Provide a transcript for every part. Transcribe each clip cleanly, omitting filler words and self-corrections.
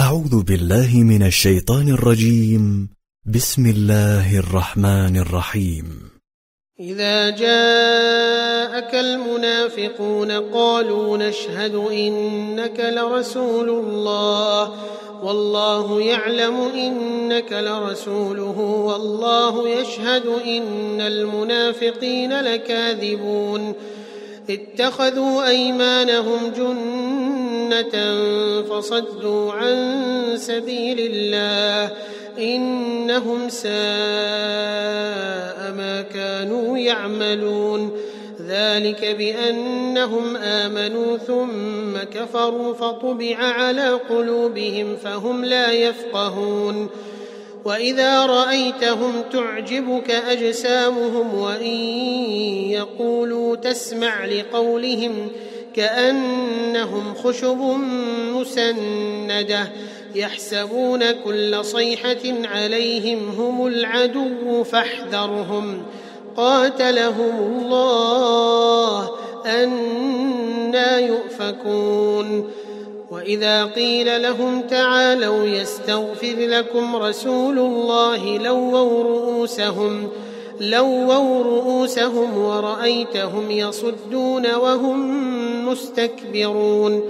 أعوذ بالله من الشيطان الرجيم. بسم الله الرحمن الرحيم. إذا جاءك المنافقون قالوا نشهد إنك لرسول الله والله يعلم إنك لرسوله والله يشهد إن المنافقين لكاذبون. اتخذوا أيمانهم جنة فصدوا عن سبيل الله إنهم ساء ما كانوا يعملون. ذلك بأنهم آمنوا ثم كفروا فطبع على قلوبهم فهم لا يفقهون. وإذا رأيتهم تعجبك أجسامهم وإن يقولوا تسمع لقولهم كأنهم خشب مسندة يحسبون كل صيحة عليهم هم العدو فاحذرهم قاتلهم الله أنى يؤفكون. وإذا قيل لهم تعالوا يستغفر لكم رسول الله لووا رؤوسهم ورأيتهم يصدون وهم مستكبرون.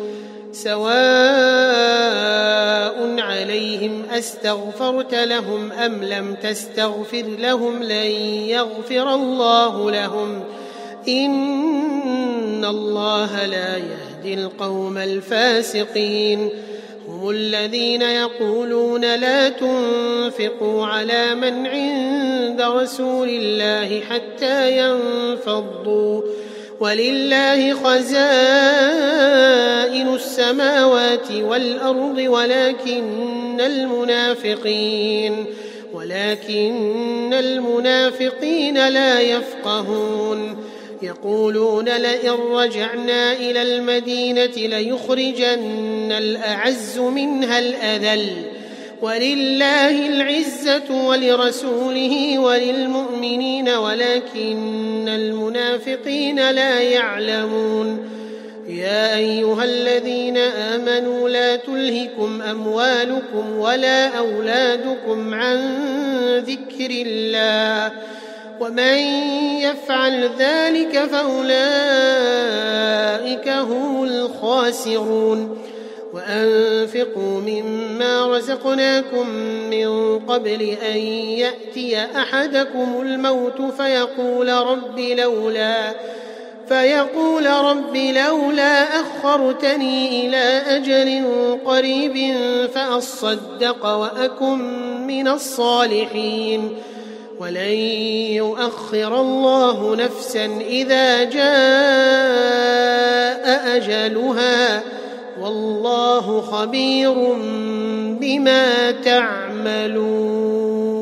سواء عليهم أستغفرت لهم أم لم تستغفر لهم لن يغفر الله لهم إن الله لا يهدي القوم الفاسقين. هم الذين يقولون لا تنفقوا على من عند رسول الله حتى ينفضوا ولله خزائن السماوات والأرض ولكن المنافقين لا يفقهون. يقولون لئن رجعنا إلى المدينة ليخرجن الأعز منها الأذل ولله العزة ولرسوله وللمؤمنين ولكن المنافقين لا يعلمون. يا أيها الذين آمنوا لا تلهكم أموالكم ولا أولادكم عن ذكر الله ومن يفعل ذلك فأولئك هم الخاسرون. وأنفقوا مما رزقناكم من قبل أن يأتي أحدكم الموت فيقول رب لولا أخرتني إلى أجل قريب فأصدق وأكن من الصالحين. ولن يؤخر الله نفسا إذا جاء أجلها والله خبير بما تعملون.